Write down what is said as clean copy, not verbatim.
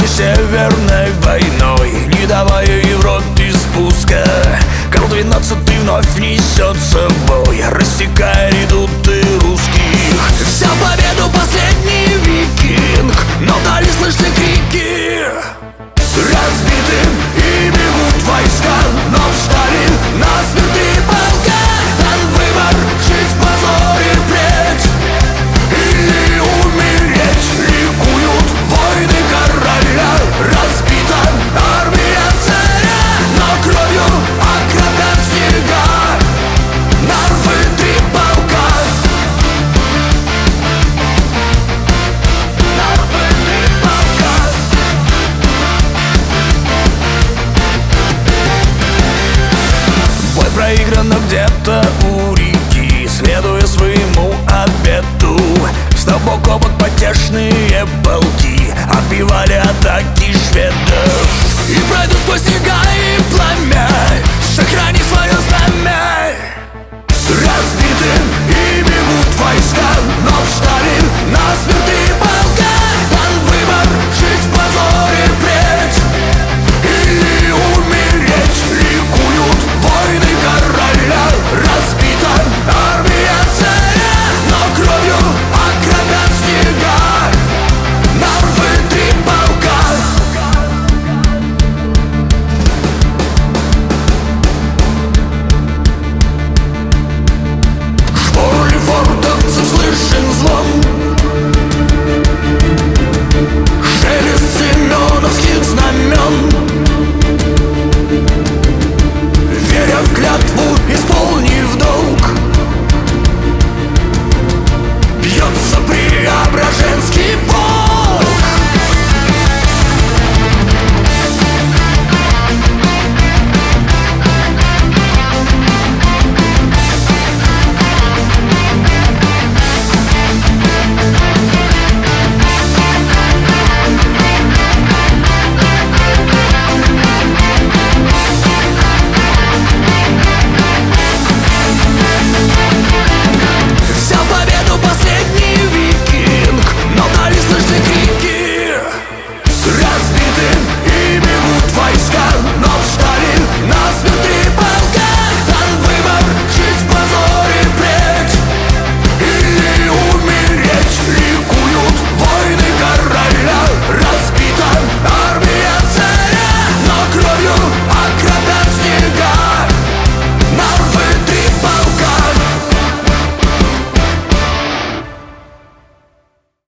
Северной войной, не давая Европе спуска. Карл XII вновь несет с собой, рассекая редуты русских. Взял победу последний викинг, но вдали слышны крики. Разбиты и бегут войска, но встали насмерть три полка. Дан выбор — жить в позоре впредь или умереть. Ликуют войны короля, разбита армия царя, но кровью окропят снега нарвы три полка. Нарвы три полка. Бой проигран где-то у реки, следуя своему обету. Став бок о бок потешные полки отбивали атаки шведов. И пройдут сквозь снега и пламя, сохрани свое знамя. Разбиты и бегут войска, но встали насмерть три полка. Дан выбор — жить в позоре впредь или умереть. Ликуют войны короля, разбита армия царя, но кровью окропят снега нарвы три полка. Шпор лефортовцев слышен звон, шелест семеновских знамен. Веря в клятву, исполнив долг, бьется Преображенский полк. Взял победу последний викинг, но вдали слышны крики. Разбиты и бегут войска,